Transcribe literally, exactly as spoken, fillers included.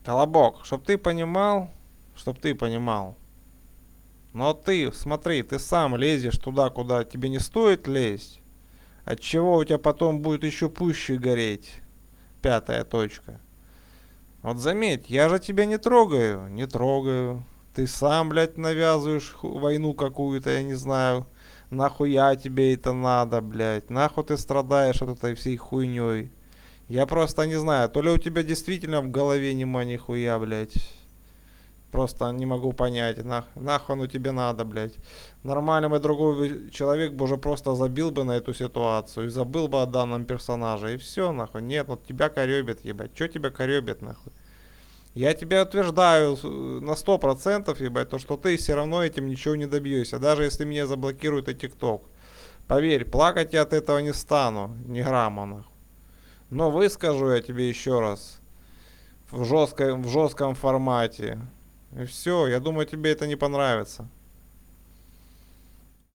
Колобок, чтоб ты понимал, чтоб ты понимал. Но ты, смотри, ты сам лезешь туда, куда тебе не стоит лезть. Отчего у тебя потом будет еще пуще гореть. Пятая точка. Вот заметь, я же тебя не трогаю, не трогаю. Ты сам, блядь, навязываешь ху- войну какую-то, я не знаю. Нахуя тебе это надо, блядь? Нахуй ты страдаешь от этой всей хуйней? Я просто не знаю, то ли у тебя действительно в голове нема нихуя, блядь. Просто не могу понять, нах, нахуй оно тебе надо, блядь. Нормальный бы другой бы человек бы уже просто забил бы на эту ситуацию и забыл бы о данном персонаже. И все, нахуй. Нет, вот тебя коребит, ебать. Че тебя коребит, нахуй? Я тебе утверждаю э, на сто процентов, ебать, то, что ты все равно этим ничего не добьешься. Даже если меня заблокируют и ТикТок. Поверь, плакать я от этого не стану, ни грамма, нахуй. Но выскажу я тебе еще раз. В жестком, в жестком формате. И все, я думаю, тебе это не понравится.